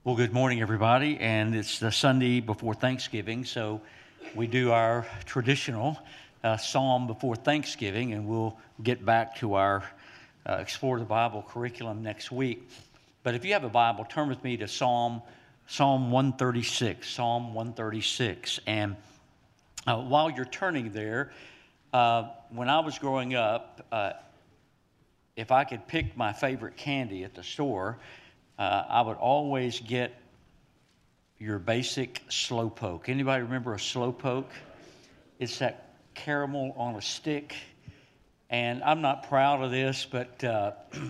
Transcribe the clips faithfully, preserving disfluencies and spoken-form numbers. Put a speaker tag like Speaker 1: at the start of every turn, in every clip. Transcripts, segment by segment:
Speaker 1: Well, good morning, everybody, and it's the Sunday before Thanksgiving, so we do our traditional uh, psalm before Thanksgiving, and we'll get back to our uh, Explore the Bible curriculum next week. But if you have a Bible, turn with me to Psalm Psalm one thirty-six, Psalm one thirty-six, and uh, while you're turning there, uh, when I was growing up, uh, if I could pick my favorite candy at the store, Uh, I would always get your basic Slowpoke. Anybody remember a Slowpoke? It's that caramel on a stick. And I'm not proud of this, but uh,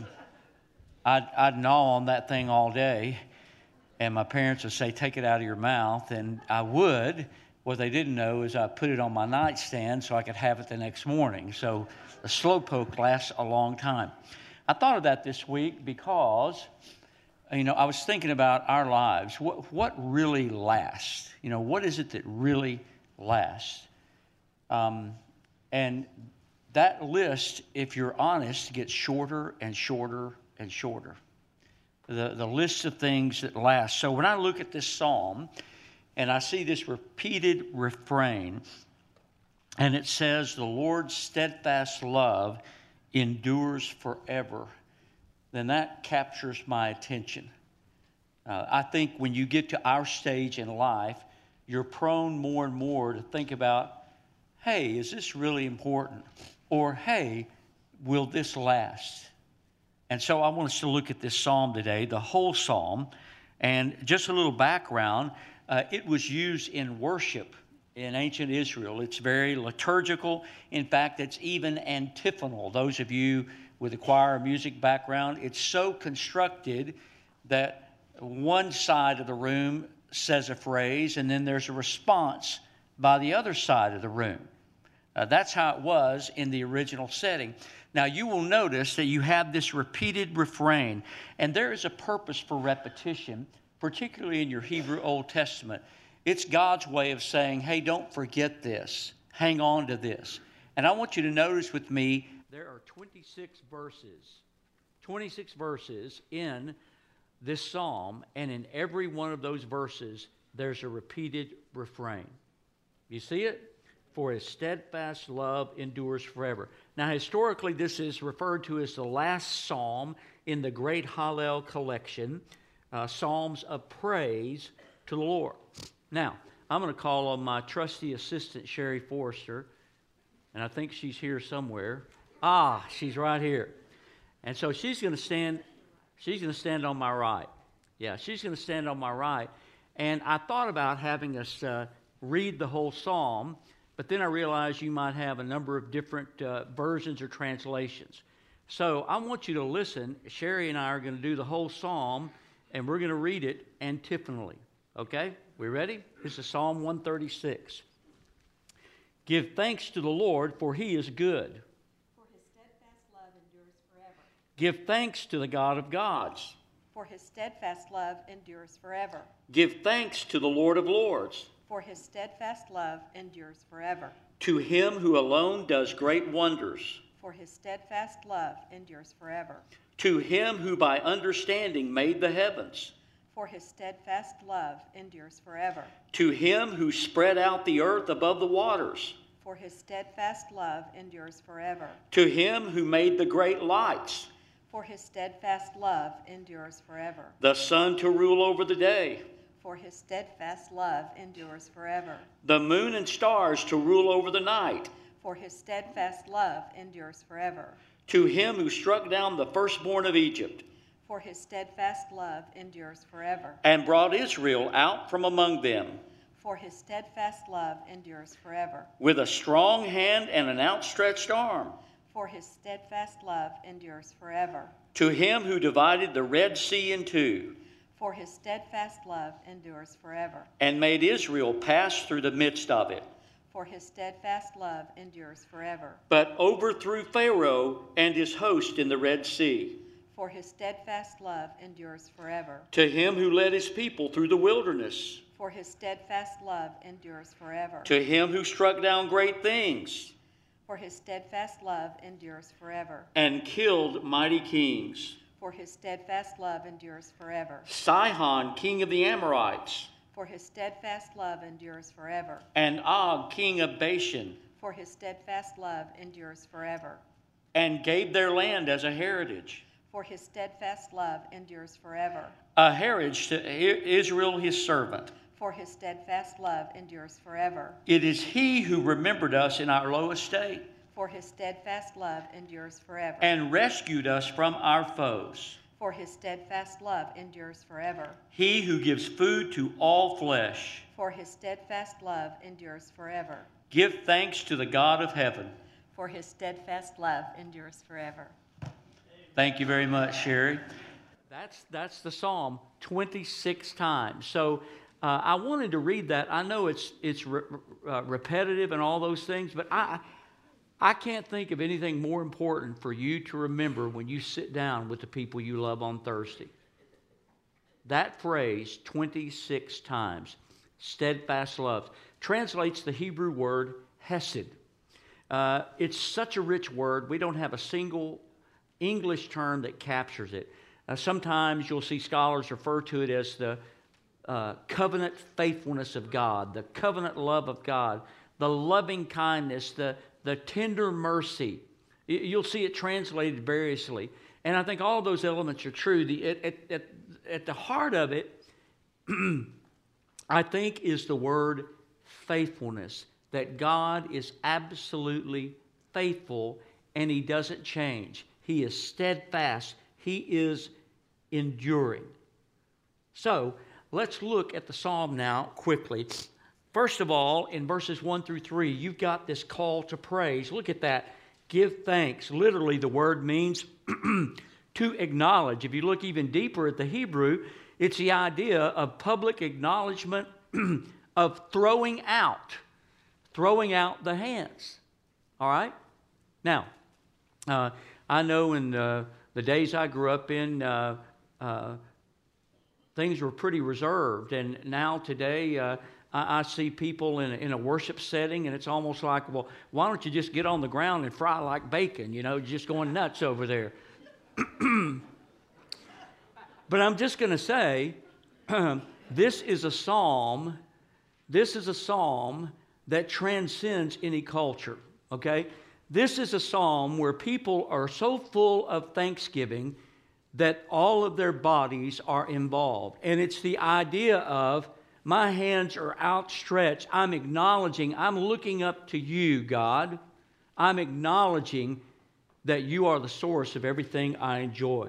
Speaker 1: I'd, I'd gnaw on that thing all day. And my parents would say, take it out of your mouth. And I would. What they didn't know is I put it on my nightstand so I could have it the next morning. So the Slowpoke lasts a long time. I thought of that this week because, you know, I was thinking about our lives. What what really lasts? You know, what is it that really lasts? Um, and that list, if you're honest, gets shorter and shorter and shorter. The the list of things that last. So when I look at this psalm, and I see this repeated refrain, and it says, "The Lord's steadfast love endures forever," then that captures my attention. Uh, I think when you get to our stage in life, you're prone more and more to think about, hey, is this really important? Or, hey, will this last? And so I want us to look at this psalm today, the whole psalm. And just a little background, uh, it was used in worship in ancient Israel. It's very liturgical. In fact, it's even antiphonal. Those of you with a choir or music background, it's so constructed that one side of the room says a phrase and then there's a response by the other side of the room. Uh, that's how it was in the original setting. Now you will notice that you have this repeated refrain, and there is a purpose for repetition, particularly in your Hebrew Old Testament. It's God's way of saying, hey, don't forget this. Hang on to this. And I want you to notice with me, there are twenty-six verses, twenty-six verses in this psalm, and in every one of those verses, there's a repeated refrain. You see it? For his steadfast love endures forever. Now, historically, this is referred to as the last psalm in the Great Hallel collection, uh, psalms of praise to the Lord. Now, I'm going to call on my trusty assistant, Sherry Forrester, and I think she's here somewhere. Ah, she's right here. And so she's going to stand, she's going to stand on my right. Yeah, she's going to stand on my right. And I thought about having us uh, read the whole psalm, but then I realized you might have a number of different uh, versions or translations. So I want you to listen. Sherry and I are going to do the whole psalm, and we're going to read it antiphonally. Okay? We ready? This is Psalm one thirty-six. Give thanks to the Lord, for he is good. Give thanks to the God of gods.
Speaker 2: For his steadfast love endures forever.
Speaker 1: Give thanks to the Lord of lords.
Speaker 2: For his steadfast love endures forever.
Speaker 1: To him who alone does great wonders.
Speaker 2: For his steadfast love endures forever.
Speaker 1: To him who by understanding made the heavens.
Speaker 2: For his steadfast love endures forever.
Speaker 1: To him who spread out the earth above the waters.
Speaker 2: For his steadfast love endures forever.
Speaker 1: To him who made the great lights.
Speaker 2: For his steadfast love endures forever.
Speaker 1: The sun to rule over the day.
Speaker 2: For his steadfast love endures forever.
Speaker 1: The moon and stars to rule over the night.
Speaker 2: For his steadfast love endures forever.
Speaker 1: To him who struck down the firstborn of Egypt.
Speaker 2: For his steadfast love endures forever.
Speaker 1: And brought Israel out from among them.
Speaker 2: For his steadfast love endures forever.
Speaker 1: With a strong hand and an outstretched arm.
Speaker 2: For his steadfast love endures forever.
Speaker 1: To him who divided the Red Sea in two.
Speaker 2: For his steadfast love endures forever.
Speaker 1: And made Israel pass through the midst of it.
Speaker 2: For his steadfast love endures forever.
Speaker 1: But overthrew Pharaoh and his host in the Red Sea.
Speaker 2: For his steadfast love endures forever.
Speaker 1: To him who led his people through the wilderness.
Speaker 2: For his steadfast love endures forever.
Speaker 1: To him who struck down great things.
Speaker 2: For his steadfast love endures forever.
Speaker 1: And killed mighty kings.
Speaker 2: For his steadfast love endures forever.
Speaker 1: Sihon, king of the Amorites,
Speaker 2: For his steadfast love endures forever.
Speaker 1: and Og, king of Bashan,
Speaker 2: For his steadfast love endures forever.
Speaker 1: and gave their land as a heritage,
Speaker 2: For his steadfast love endures forever.
Speaker 1: a heritage to Israel his servant.
Speaker 2: For his steadfast love endures forever.
Speaker 1: It is he who remembered us in our low estate,
Speaker 2: For his steadfast love endures forever.
Speaker 1: and rescued us from our foes.
Speaker 2: For his steadfast love endures forever.
Speaker 1: He who gives food to all flesh.
Speaker 2: For his steadfast love endures forever.
Speaker 1: Give thanks to the God of heaven.
Speaker 2: For his steadfast love endures forever.
Speaker 1: Thank you very much, Sherry. That's, that's the psalm twenty-six times. So uh, I wanted to read that. I know it's, it's re- uh, repetitive and all those things, but I, I can't think of anything more important for you to remember when you sit down with the people you love on Thursday. That phrase twenty-six times, steadfast love, translates the Hebrew word hesed. Uh, it's such a rich word, we don't have a single English term that captures it. Uh, sometimes you'll see scholars refer to it as the uh, covenant faithfulness of God, the covenant love of God, the loving kindness, the, the tender mercy. You'll see it translated variously. And I think all those elements are true. The, at, at, at, at the heart of it, I think, is the word faithfulness, that God is absolutely faithful and he doesn't change. He is steadfast. He is enduring. So let's look at the psalm now quickly. First of all, in verses one through three, you've got this call to praise. Look at that. Give thanks. Literally, the word means to acknowledge. If you look even deeper at the Hebrew, it's the idea of public acknowledgement of throwing out, throwing out the hands. All right? Now, uh, I know in uh, the days I grew up in, uh, uh, things were pretty reserved. And now today, uh, I, I see people in a, in a worship setting, and it's almost like, well, why don't you just get on the ground and fry like bacon? You know, just going nuts over there. But I'm just going to say, this is a psalm, this is a psalm that transcends any culture, okay? This is a psalm where people are so full of thanksgiving that all of their bodies are involved. And it's the idea of, my hands are outstretched. I'm acknowledging, I'm looking up to you, God. I'm acknowledging that you are the source of everything I enjoy.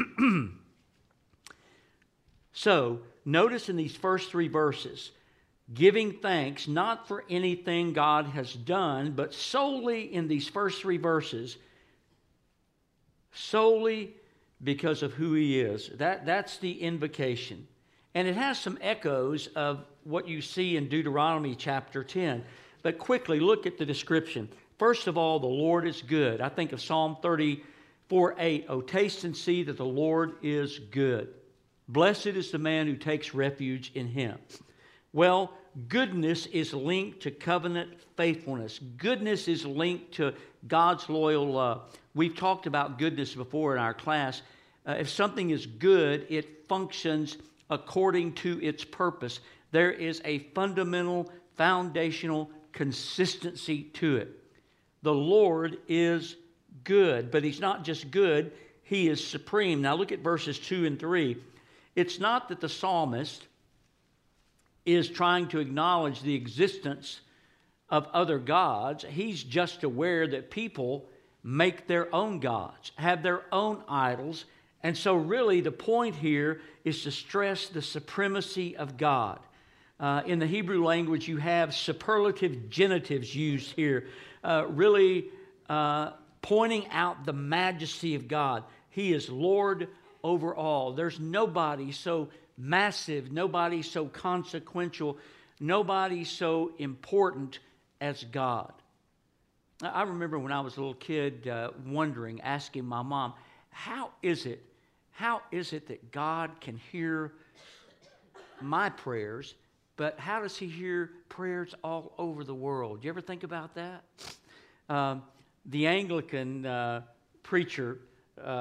Speaker 1: So, notice in these first three verses, giving thanks not for anything God has done, but solely in these first three verses, solely because of who he is. That, that's the invocation. And it has some echoes of what you see in Deuteronomy chapter ten. But quickly, look at the description. First of all, the Lord is good. I think of Psalm thirty-four eight. Oh, taste and see that the Lord is good. Blessed is the man who takes refuge in him. Well, goodness is linked to covenant faithfulness. Goodness is linked to God's loyal love. We've talked about goodness before in our class. Uh, if something is good, it functions according to its purpose. There is a fundamental, foundational consistency to it. The Lord is good, but he's not just good, he is supreme. Now look at verses two and three. It's not that the psalmist is trying to acknowledge the existence of other gods. He's just aware that people make their own gods, have their own idols. And so really the point here is to stress the supremacy of God. Uh, in the Hebrew language, you have superlative genitives used here, uh, really uh, pointing out the majesty of God. He is Lord over all. There's nobody so massive, nobody so consequential, nobody so important as God. I remember when I was a little kid uh, wondering, asking my mom, how is it, how is it that God can hear my prayers, but how does he hear prayers all over the world? Do you ever think about that? Um, the Anglican uh, preacher uh,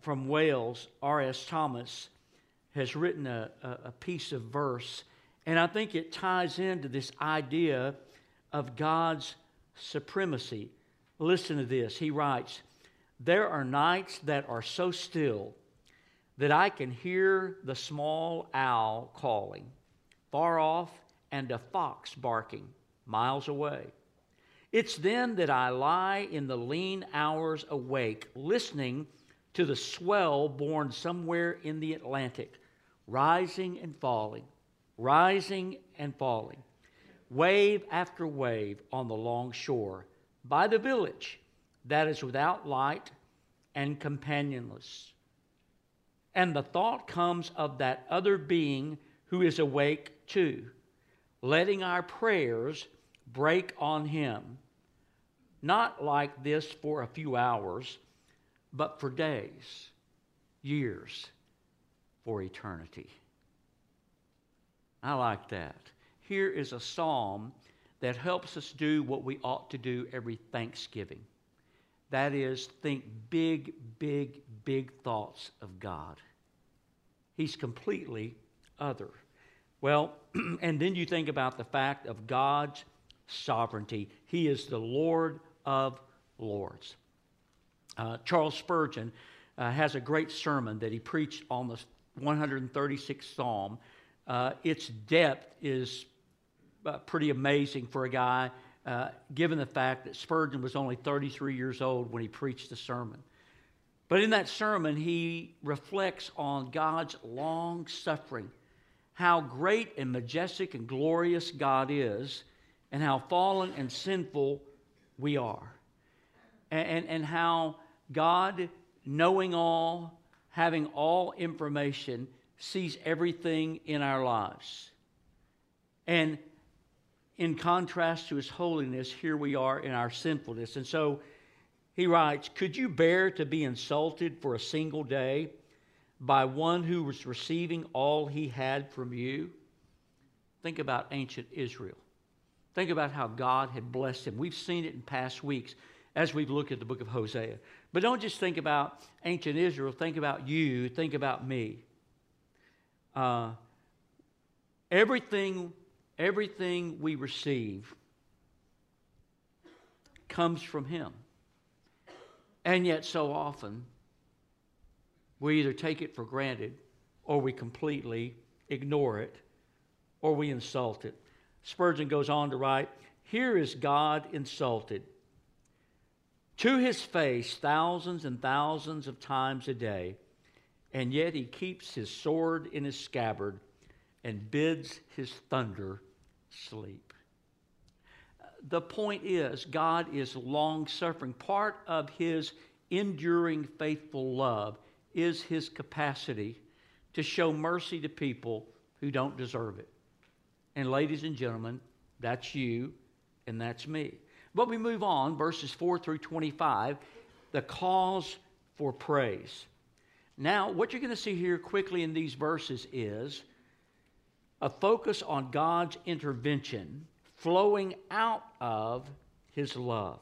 Speaker 1: from Wales, R S Thomas, has written a, a, a piece of verse, and I think it ties into this idea of God's supremacy. Listen to this. He writes, "There are nights that are so still that I can hear the small owl calling far off and a fox barking miles away. It's then that I lie in the lean hours awake, listening to the swell born somewhere in the Atlantic, rising and falling, rising and falling, wave after wave on the long shore, by the village that is without light and companionless. And the thought comes of that other being who is awake too, letting our prayers break on him, not like this for a few hours, but for days, years, for eternity." I like that. Here is a psalm that helps us do what we ought to do every Thanksgiving. That is, think big, big, big thoughts of God. He's completely other. Well, and then you think about the fact of God's sovereignty. He is the Lord of lords. Uh, Charles Spurgeon uh, has a great sermon that he preached on the one hundred thirty-sixth Psalm. Uh, its depth is uh, pretty amazing for a guy, uh, given the fact that Spurgeon was only thirty-three years old when he preached the sermon. But in that sermon, he reflects on God's long suffering, how great and majestic and glorious God is, and how fallen and sinful we are. And, and, and how God, knowing all, having all information, sees everything in our lives. And in contrast to his holiness, here we are in our sinfulness. And so he writes, "Could you bear to be insulted for a single day by one who was receiving all he had from you?" Think about ancient Israel. Think about how God had blessed him. We've seen it in past weeks as we've looked at the book of Hosea. But don't just think about ancient Israel. Think about you. Think about me. Uh, everything, everything we receive comes from him. And yet so often, we either take it for granted, or we completely ignore it, or we insult it. Spurgeon goes on to write, "Here is God insulted to his face thousands and thousands of times a day, and yet he keeps his sword in his scabbard and bids his thunder sleep." The point is, God is long-suffering. Part of his enduring faithful love is his capacity to show mercy to people who don't deserve it. And ladies and gentlemen, that's you and that's me. But we move on, verses four through twenty-five, the cause for praise. Now, what you're going to see here quickly in these verses is a focus on God's intervention flowing out of his love.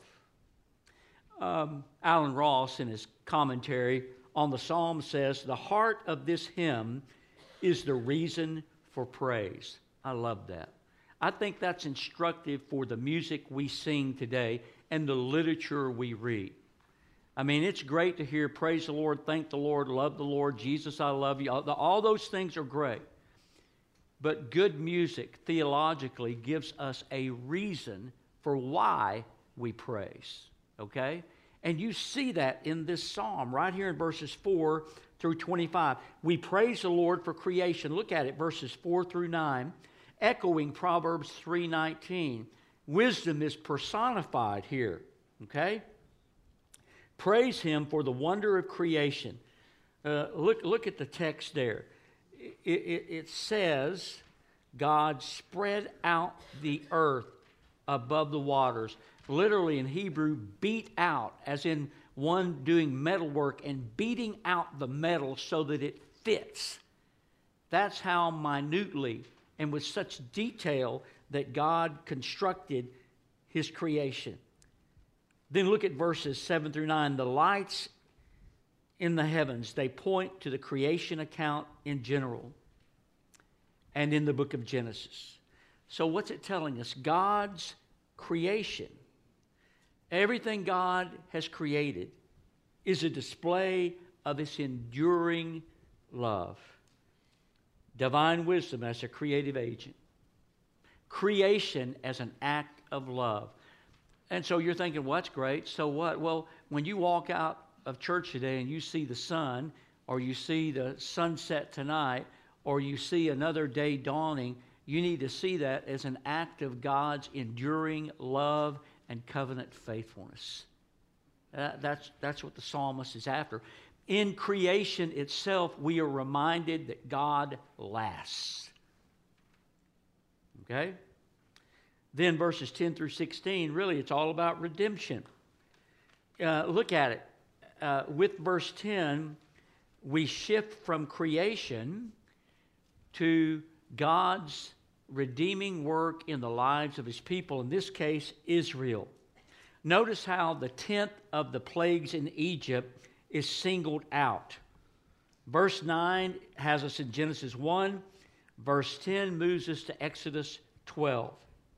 Speaker 1: Um, Alan Ross, in his commentary on the psalm, says, "The heart of this hymn is the reason for praise." I love that. I think that's instructive for the music we sing today and the literature we read. I mean, it's great to hear praise the Lord, thank the Lord, love the Lord, Jesus, I love you. All, all those things are great. But good music, theologically, gives us a reason for why we praise. Okay? And you see that in this psalm right here in verses four through twenty-five. We praise the Lord for creation. Look at it, verses four through nine, echoing Proverbs three nineteen. Wisdom is personified here. Okay? Praise him for the wonder of creation. Uh, look, look at the text there. It, it, it says, God spread out the earth above the waters. Literally in Hebrew, beat out, as in one doing metalwork and beating out the metal so that it fits. That's how minutely and with such detail that God constructed his creation. Then look at verses seven through nine. The lights in the heavens. They point to the creation account in general and in the book of Genesis. So what's it telling us? God's creation, everything God has created, is a display of His enduring love. Divine wisdom as a creative agent. Creation as an act of love. And so you're thinking, well, that's great. So what? Well, when you walk out of church today and you see the sun, or you see the sunset tonight, or you see another day dawning, you need to see that as an act of God's enduring love and covenant faithfulness. Uh, that's, that's what the psalmist is after. In creation itself, we are reminded that God lasts. Okay? Then verses ten through sixteen, really it's all about redemption. Uh, look at it. Uh, with verse ten, we shift from creation to God's redeeming work in the lives of His people, in this case, Israel. Notice how the tenth of the plagues in Egypt is singled out. Verse nine has us in Genesis one. Verse ten moves us to Exodus twelve.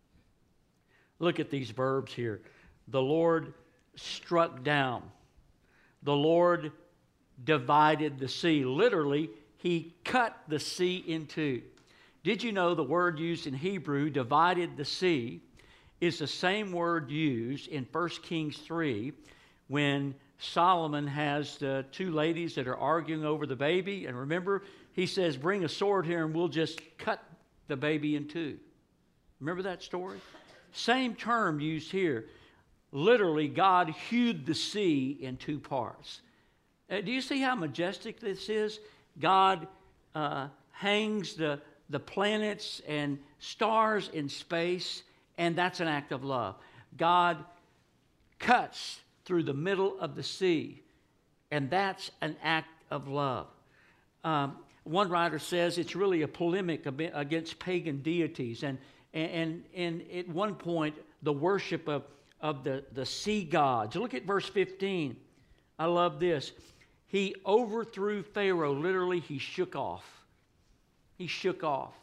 Speaker 1: Look at these verbs here. The Lord struck down. The Lord divided the sea. Literally, He cut the sea in two. Did you know the word used in Hebrew, divided the sea, is the same word used in First Kings three when Solomon has the two ladies that are arguing over the baby. And remember, he says, bring a sword here and we'll just cut the baby in two. Remember that story? Same term used here. Literally, God hewed the sea in two parts. Uh, do you see how majestic this is? God uh, hangs the, the planets and stars in space, and that's an act of love. God cuts through the middle of the sea, and that's an act of love. Um, one writer says it's really a polemic against pagan deities, and and and at one point the worship of of the, the sea gods. Look at verse fifteen. I love this. He overthrew Pharaoh. Literally, he shook off. He shook off.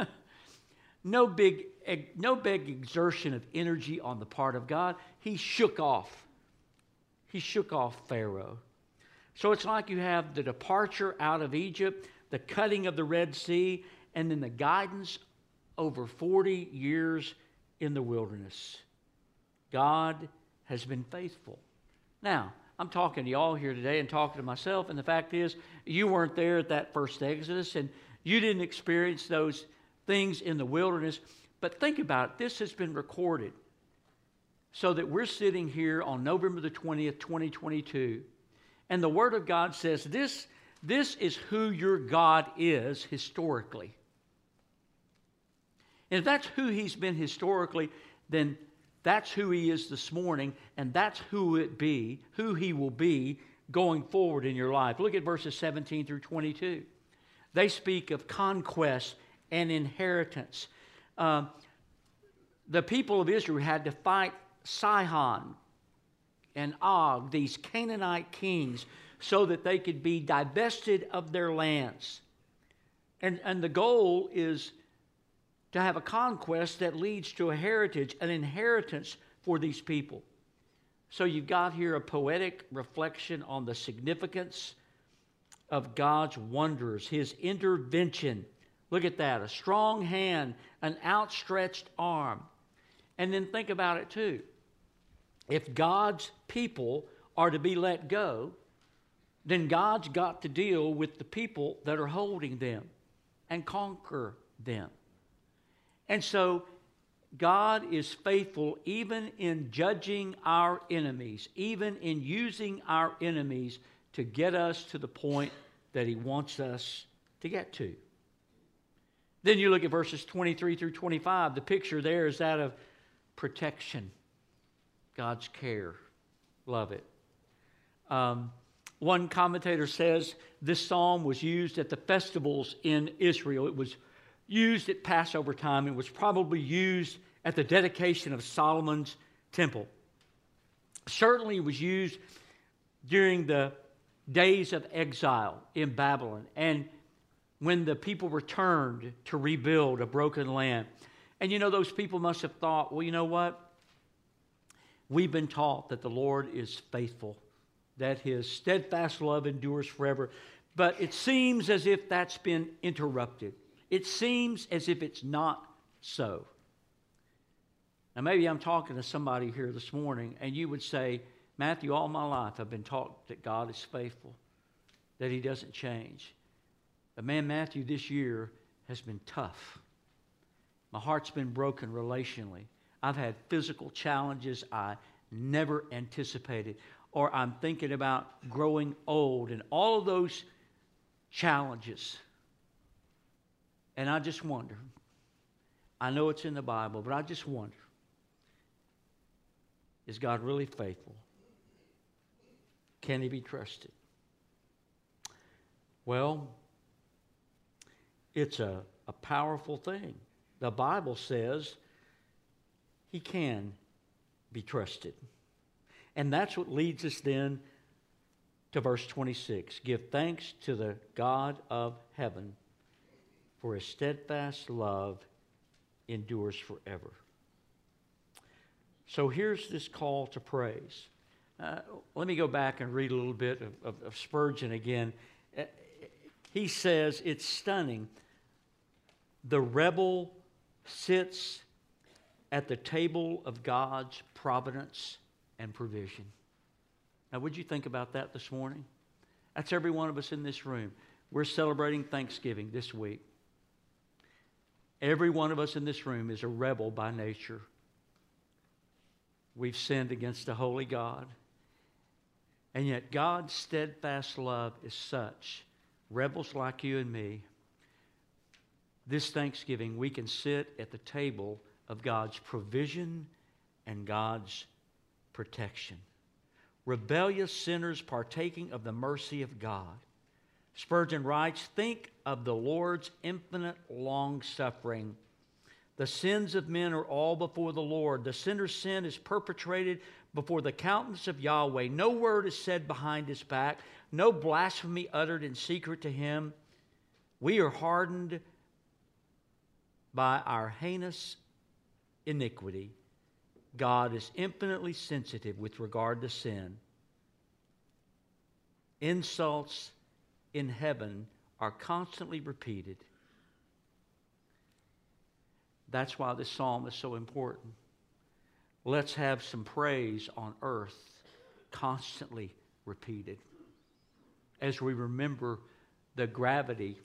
Speaker 1: no big no big exertion of energy on the part of God. He shook off. He shook off Pharaoh. So it's like you have the departure out of Egypt, the cutting of the Red Sea, and then the guidance over forty years in the wilderness. God has been faithful. Now, I'm talking to y'all here today and talking to myself, and the fact is, you weren't there at that first Exodus, and you didn't experience those things in the wilderness. But think about it. This has been recorded so that we're sitting here on November the twentieth, twenty twenty-two, and the Word of God says this, this is who your God is historically. And if that's who He's been historically, then that's who He is this morning, and that's who it be, who He will be going forward in your life. Look at verses seventeen through twenty-two. They speak of conquest and inheritance. Uh, the people of Israel had to fight Sihon and Og, these Canaanite kings, so that they could be divested of their lands. And, and the goal is to have a conquest that leads to a heritage, an inheritance for these people. So you've got here a poetic reflection on the significance of God's wonders, His intervention. Look at that, a strong hand, an outstretched arm. And then think about it too. If God's people are to be let go, then God's got to deal with the people that are holding them and conquer them. And so God is faithful even in judging our enemies, even in using our enemies to get us to the point that He wants us to get to. Then you look at verses twenty-three through twenty-five. The picture there is that of protection, God's care. Love it. Um, one commentator says this psalm was used at the festivals in Israel. It was used at Passover time. It was probably used at the dedication of Solomon's temple. Certainly it was used during the days of exile in Babylon, and when the people returned to rebuild a broken land. And you know, those people must have thought, well, you know what? We've been taught that the Lord is faithful, that His steadfast love endures forever. But it seems as if that's been interrupted. It seems as if it's not so. Now, maybe I'm talking to somebody here this morning, and you would say, Matthew, all my life I've been taught that God is faithful, that He doesn't change. But man, Matthew, this year has been tough. My heart's been broken relationally. I've had physical challenges I never anticipated. Or I'm thinking about growing old and all of those challenges. And I just wonder, I know it's in the Bible, but I just wonder, is God really faithful? Can He be trusted? Well, it's a, a powerful thing. The Bible says He can be trusted. And that's what leads us then to verse twenty-six. Give thanks to the God of heaven, for His steadfast love endures forever. So here's this call to praise. Uh, let me go back and read a little bit of, of, of Spurgeon again. Uh, he says, it's stunning. The rebel sits at the table of God's providence and provision. Now, would you think about that this morning? That's every one of us in this room. We're celebrating Thanksgiving this week. Every one of us in this room is a rebel by nature. We've sinned against a holy God. And yet God's steadfast love is such, rebels like you and me, this Thanksgiving we can sit at the table of God's provision and God's protection. Rebellious sinners partaking of the mercy of God. Spurgeon writes, think of the Lord's infinite long-suffering. The sins of men are all before the Lord. The sinner's sin is perpetrated before the countenance of Yahweh. No word is said behind His back. No blasphemy uttered in secret to Him. We are hardened by our heinous iniquity. God is infinitely sensitive with regard to sin. Insults in heaven are constantly repeated. That's why this psalm is so important. Let's have some praise on earth constantly repeated as we remember the gravity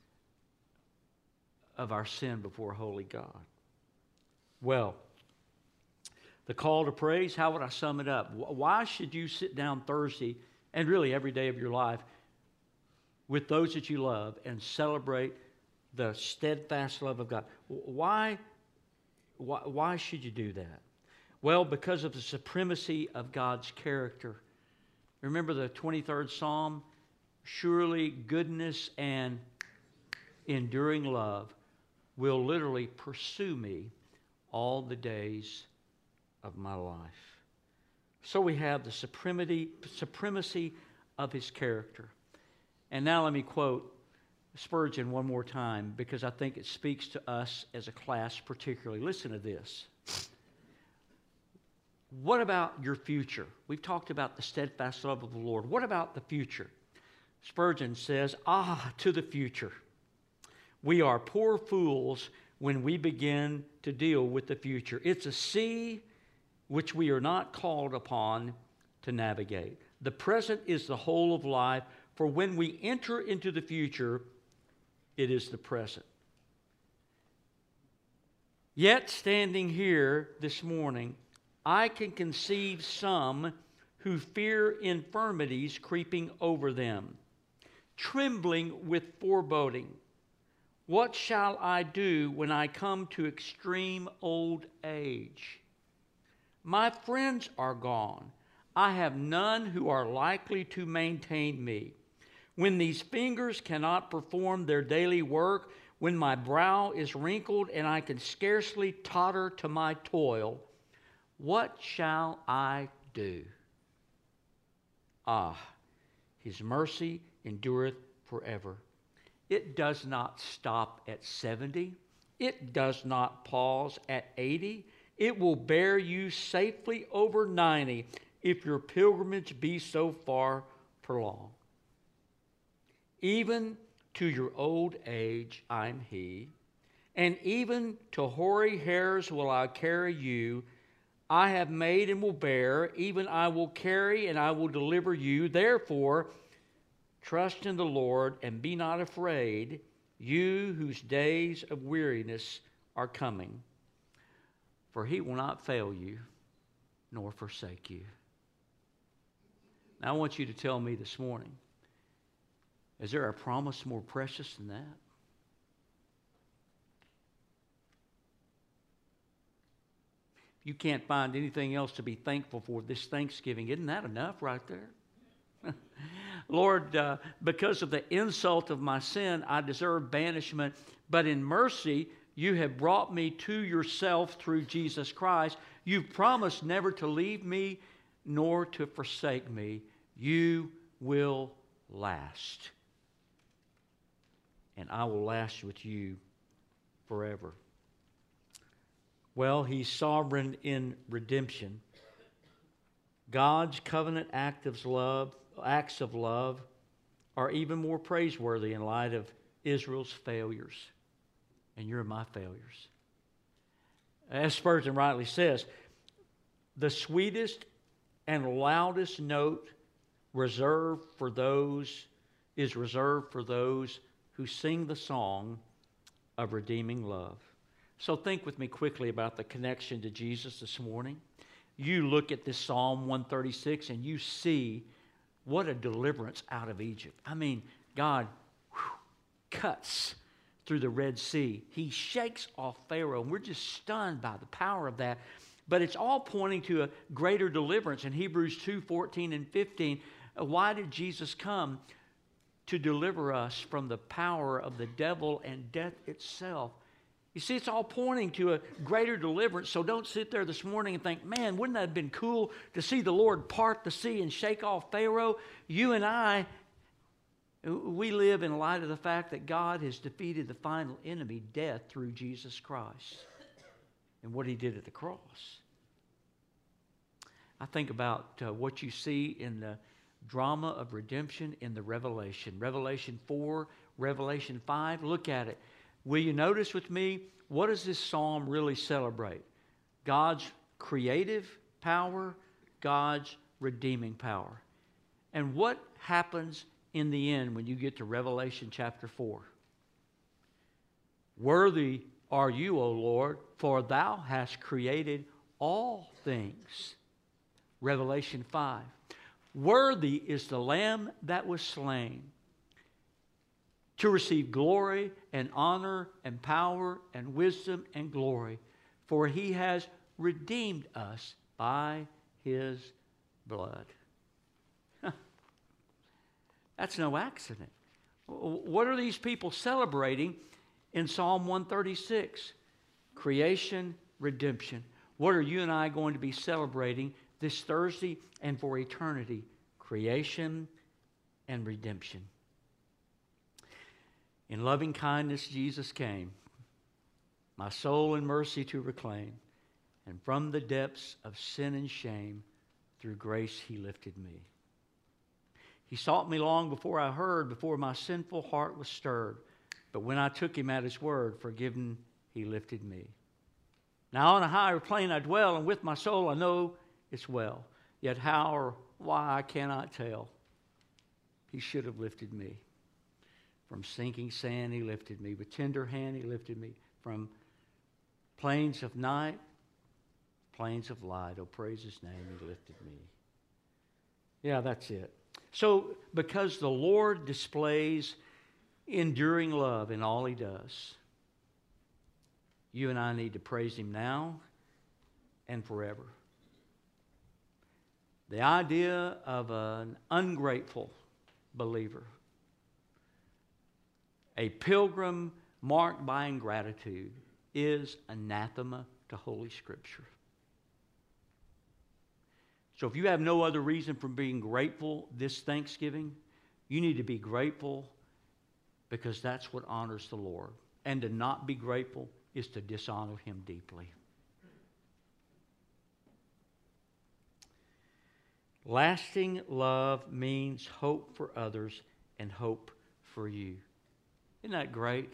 Speaker 1: of our sin before a holy God. Well, the call to praise, how would I sum it up? Why should you sit down Thursday and really every day of your life with those that you love and celebrate the steadfast love of God? Why, why, why should you do that? Well, because of the supremacy of God's character. Remember the twenty-third Psalm? Surely goodness and enduring love will literally pursue me all the days of my life. So we have the supremacy, supremacy of His character. And now let me quote Spurgeon one more time, because I think it speaks to us as a class particularly. Listen to this. What about your future? We've talked about the steadfast love of the Lord. What about the future? Spurgeon says, ah, to the future. We are poor fools when we begin to deal with the future. It's a sea which we are not called upon to navigate. The present is the whole of life, for when we enter into the future, it is the present. Yet, standing here this morning, I can conceive some who fear infirmities creeping over them, trembling with foreboding. What shall I do when I come to extreme old age? My friends are gone. I have none who are likely to maintain me. When these fingers cannot perform their daily work, when my brow is wrinkled and I can scarcely totter to my toil, what shall I do? Ah, His mercy endureth forever. It does not stop at seventy. It does not pause at eighty. It will bear you safely over ninety if your pilgrimage be so far prolonged. Even to your old age I'm He, and even to hoary hairs will I carry you. I have made and will bear, even I will carry and I will deliver you. Therefore, trust in the Lord and be not afraid, you whose days of weariness are coming. For He will not fail you, nor forsake you. Now I want you to tell me this morning, is there a promise more precious than that? You can't find anything else to be thankful for this Thanksgiving. Isn't that enough right there? Lord, uh, because of the insult of my sin, I deserve banishment. But in mercy, you have brought me to yourself through Jesus Christ. You've promised never to leave me nor to forsake me. You will last. And I will last with you forever. Well, He's sovereign in redemption. God's covenant act of love, acts of love are even more praiseworthy in light of Israel's failures. And you're my failures. As Spurgeon rightly says, the sweetest and loudest note reserved for those is reserved for those who sing the song of redeeming love. So think with me quickly about the connection to Jesus this morning. You look at this Psalm one thirty-six and you see what a deliverance out of Egypt. I mean, God whew, cuts through the Red Sea. He shakes off Pharaoh, and we're just stunned by the power of that. But it's all pointing to a greater deliverance. In Hebrews two fourteen and fifteen, why did Jesus come? To deliver us from the power of the devil and death itself. You see, it's all pointing to a greater deliverance. So don't sit there this morning and think, man, wouldn't that have been cool to see the Lord part the sea and shake off Pharaoh? You and I, we live in light of the fact that God has defeated the final enemy, death, through Jesus Christ and what He did at the cross. I think about uh, what you see in the drama of redemption in the Revelation. Revelation four, Revelation five, look at it. Will you notice with me, what does this psalm really celebrate? God's creative power, God's redeeming power. And what happens in the end when you get to Revelation chapter four? Worthy are you, O Lord, for thou hast created all things. Revelation five. Worthy is the Lamb that was slain to receive glory and honor and power and wisdom and glory, for He has redeemed us by His blood. That's no accident. What are these people celebrating in Psalm one thirty-six? Creation, redemption. What are you and I going to be celebrating this Thursday and for eternity? Creation and redemption. In loving kindness, Jesus came, my soul in mercy to reclaim, and from the depths of sin and shame, through grace He lifted me. He sought me long before I heard, before my sinful heart was stirred. But when I took Him at His word, forgiven, He lifted me. Now on a higher plane I dwell, and with my soul I know it's well. Yet how or why I cannot tell. He should have lifted me. From sinking sand He lifted me. With tender hand He lifted me. From plains of night, plains of light. Oh, praise His name, He lifted me. Yeah, that's it. So, because the Lord displays enduring love in all He does, you and I need to praise Him now and forever. The idea of an ungrateful believer, a pilgrim marked by ingratitude, is anathema to Holy Scripture. So if you have no other reason for being grateful this Thanksgiving, You need to be grateful because that's what honors the Lord. And to not be grateful is to dishonor Him deeply. Lasting love means hope for others and hope for you. Isn't that great?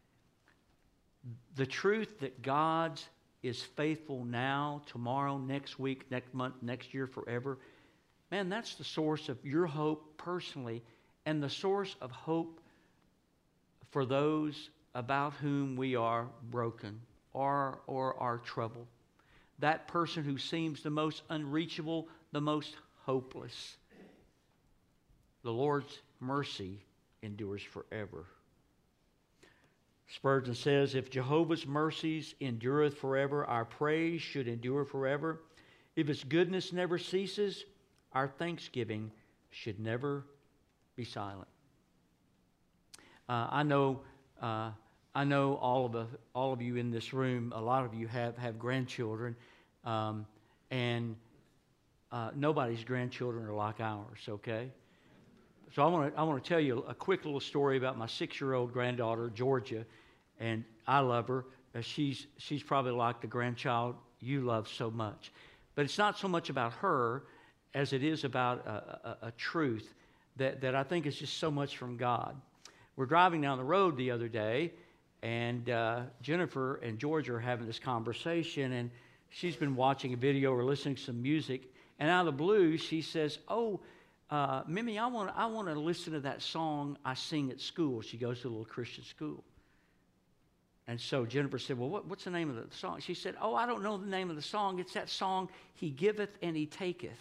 Speaker 1: The truth that God is faithful now, tomorrow, next week, next month, next year, forever. Man, that's the source of your hope personally and the source of hope for those about whom we are broken or, or are troubled. That person who seems the most unreachable, the most hopeless. The Lord's mercy endures forever. Spurgeon says, if Jehovah's mercies endureth forever, our praise should endure forever. If His goodness never ceases, our thanksgiving should never be silent. Uh, I know, uh, I know all of the, all of you in this room. A lot of you have have grandchildren, um, and uh, nobody's grandchildren are like ours. Okay, so I want to I want to tell you a quick little story about my six-year-old granddaughter Georgia, and I love her. Uh, she's she's probably like the grandchild you love so much, but it's not so much about her as it is about a, a, a truth that, that I think is just so much from God. We're driving down the road the other day, and uh, Jennifer and Georgia are having this conversation, and she's been watching a video or listening to some music, and out of the blue, she says, oh, uh, Mimi, I want I want to listen to that song I sing at school. She goes to a little Christian school. And so Jennifer said, well, what, what's the name of the song? She said, oh, I don't know the name of the song. It's that song, He Giveth and He Taketh.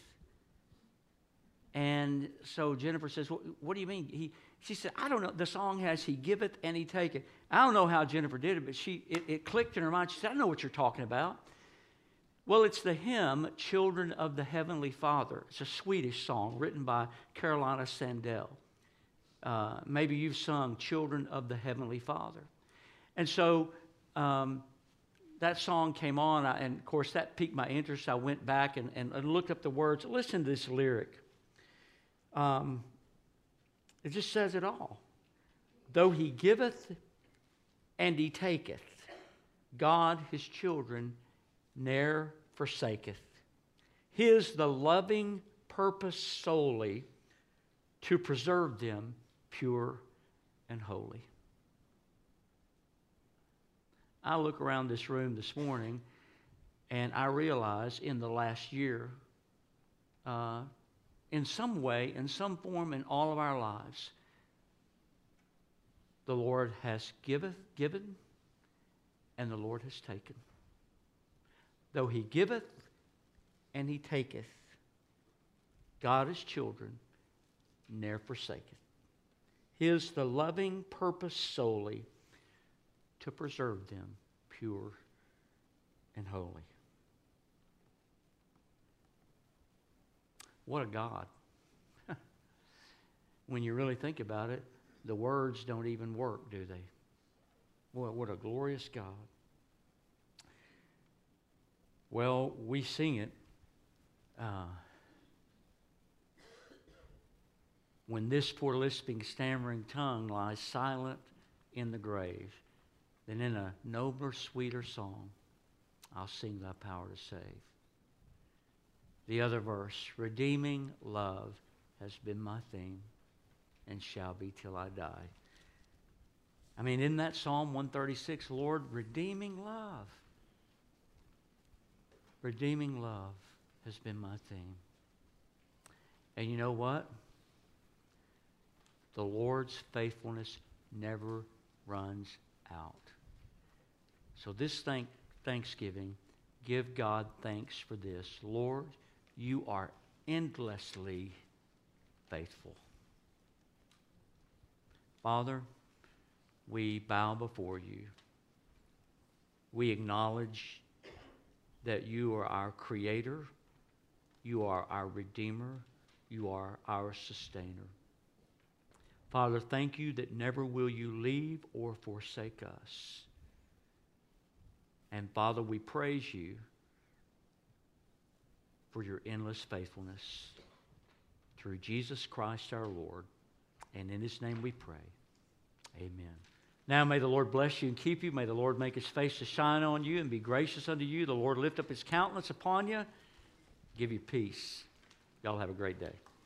Speaker 1: And so Jennifer says, well, what do you mean? He, she said, I don't know. The song has He giveth and He taketh. I don't know how Jennifer did it, but she it, it clicked in her mind. She said, I know what you're talking about. Well, it's the hymn, Children of the Heavenly Father. It's a Swedish song written by Carolina Sandell. Uh, maybe you've sung Children of the Heavenly Father. And so um, that song came on, and of course that piqued my interest. I went back and, and, and looked up the words. Listen to this lyric. Um, it just says it all. Though He giveth and He taketh, God His children ne'er forsaketh. His the loving purpose solely to preserve them pure and holy. I look around this room this morning, and I realize in the last year, uh, in some way, in some form, in all of our lives, the Lord has giveth, given, and the Lord has taken. Though He giveth and He taketh, God His children ne'er forsaketh. His the loving purpose solely to preserve them pure and holy. What a God. When you really think about it, the words don't even work, do they? Boy, what a glorious God. Well, we sing it. Uh, when this poor lisping, stammering tongue lies silent in the grave, then in a nobler, sweeter song, I'll sing Thy power to save. The other verse, redeeming love has been my theme and shall be till I die. I mean, in that Psalm one thirty-six, Lord, redeeming love. Redeeming love has been my theme. And you know what? The Lord's faithfulness never runs out. So this thank, Thanksgiving, give God thanks for this. Lord, You are endlessly faithful. Father, we bow before You. We acknowledge that You are our Creator, You are our Redeemer, You are our Sustainer. Father, thank You that never will You leave or forsake us. And Father, we praise You for Your endless faithfulness. Through Jesus Christ our Lord. And in his name we pray. Amen. Now may the Lord bless you and keep you. May the Lord make his face to shine on you and be gracious unto you. The Lord lift up his countenance upon you, give you peace. Y'all have a great day.